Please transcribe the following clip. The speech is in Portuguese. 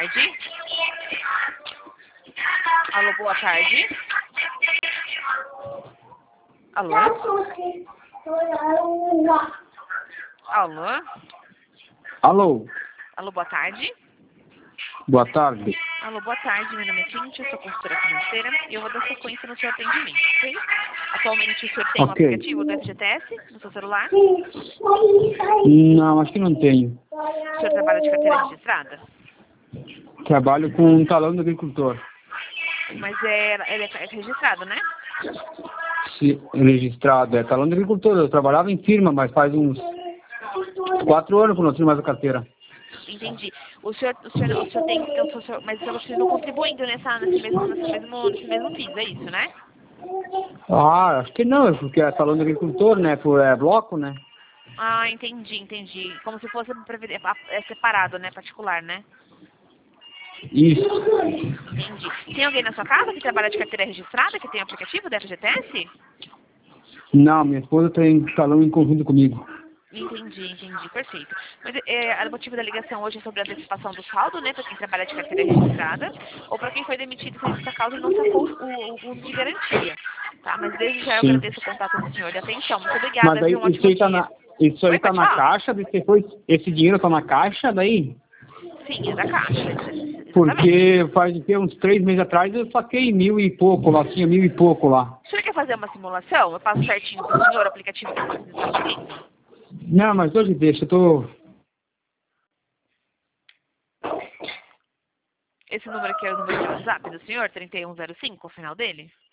tarde. Alô, boa tarde. Alô? Alô? Alô, Alô, boa tarde. boa tarde. Alô, boa tarde. Meu nome é Cíntia, sou consultora financeira e eu vou dar sequência no seu atendimento, ok? Atualmente o senhor tem um Ok. aplicativo do FGTS no seu celular? Não, acho que não tenho. O senhor trabalha de carteira registrada? Trabalho com um talão do agricultor. Mas ele é registrado, né? Se registrado, é talão do agricultor. Eu trabalhava em firma, mas faz uns 4 anos que eu não tenho mais a carteira. Entendi. O senhor tem, mas você continua contribuindo nesse mesmo FIS, é isso, né? Ah, acho que não, porque é talão do agricultor, né? É bloco, né? Ah, entendi. Como se fosse separado, né? Particular, né? Isso. Entendi. Tem alguém na sua casa que trabalha de carteira registrada, que tem aplicativo da FGTS? Não, minha esposa tem talão em conjunto comigo. Entendi, perfeito. Mas o motivo da ligação hoje é sobre a antecipação do saldo, né, para quem trabalha de carteira registrada, ou para quem foi demitido sem justa causa e não sacou o uso de garantia. Tá? Mas desde já eu Sim. agradeço o contato do senhor e a atenção. Muito Mas obrigada, aí viu? Um ótimo dia. isso aí Oi, tá pode na falar? caixa, depois esse dinheiro tá na caixa daí? Sim, é da Caixa, exatamente. Porque faz o quê? Uns 3 meses atrás eu saquei 1.000 e pouco lá, tinha 1.000 e pouco lá. O senhor quer fazer uma simulação? Eu passo certinho para o senhor o aplicativo que você está fazendo? Não, mas hoje deixa, eu tô. Esse número aqui é o número de WhatsApp do senhor, 3105, o final dele?